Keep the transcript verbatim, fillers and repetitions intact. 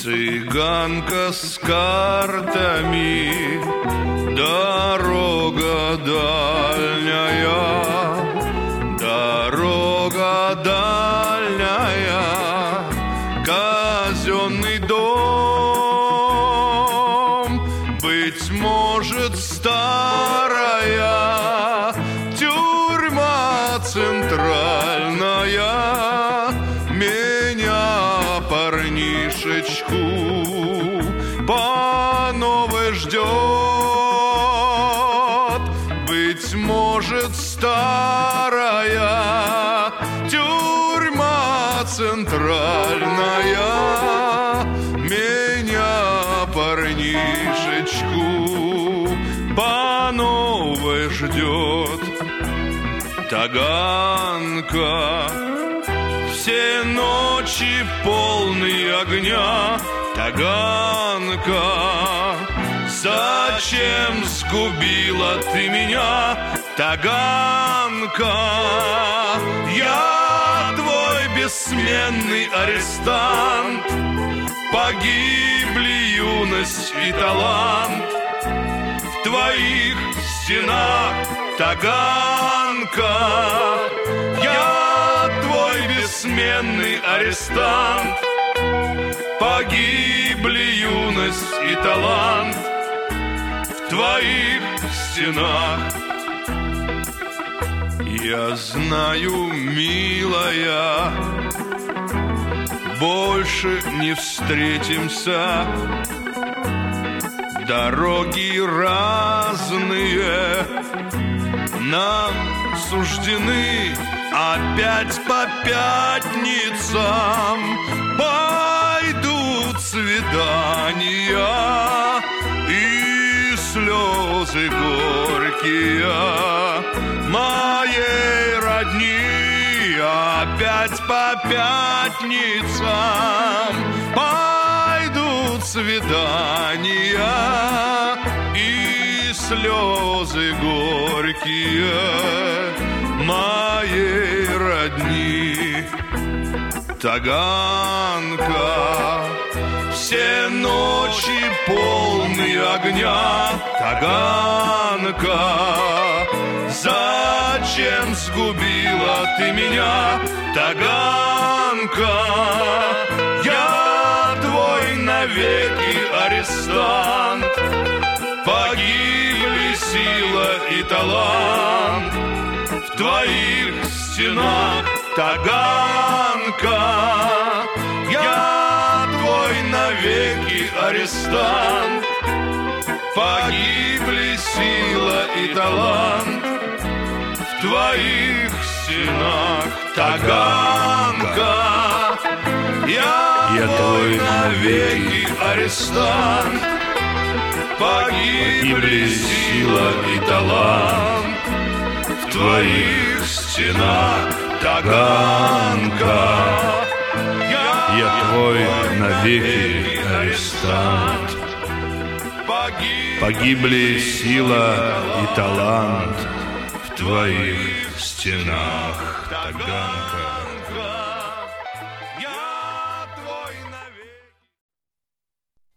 Цыганка с картами, дорога дальняя, дорога дальняя, казенный дом, быть может, старая тюрьма центральная, меня, парнишечку, по новой ждет. Быть может, старая тюрьма центральная, меня, парнишечку, по новой ждет. Таганка, все ночи полные огня. Таганка, зачем сгубила ты меня? Таганка, я твой бессменный арестант. Погибли юность и талант в твоих стенах. Таганка, я твой бессменный арестант. Погибли юность и талант в твоих стенах. Я знаю, милая, больше не встретимся. Дороги разные нам суждены опять по пятницам. Пойдут свидания и слезы горькие моей родни. Опять по пятницам пойдут свидания и слезы горькие моей родни. Таганка, все ночи полные огня. Таганка, зачем сгубила ты меня? Таганка, я твой навеки арестант. Погибли сила и талант в твоих стенах. Таганка, я твой навеки арестант. Погибли сила и талант в твоих стенах. Таганка, я, я твой навеки арестант. Погибли сила и талант в твоих стенах. Таганка, я твой навеки арестант. Погибли сила и талант в твоих стенах. Таганка.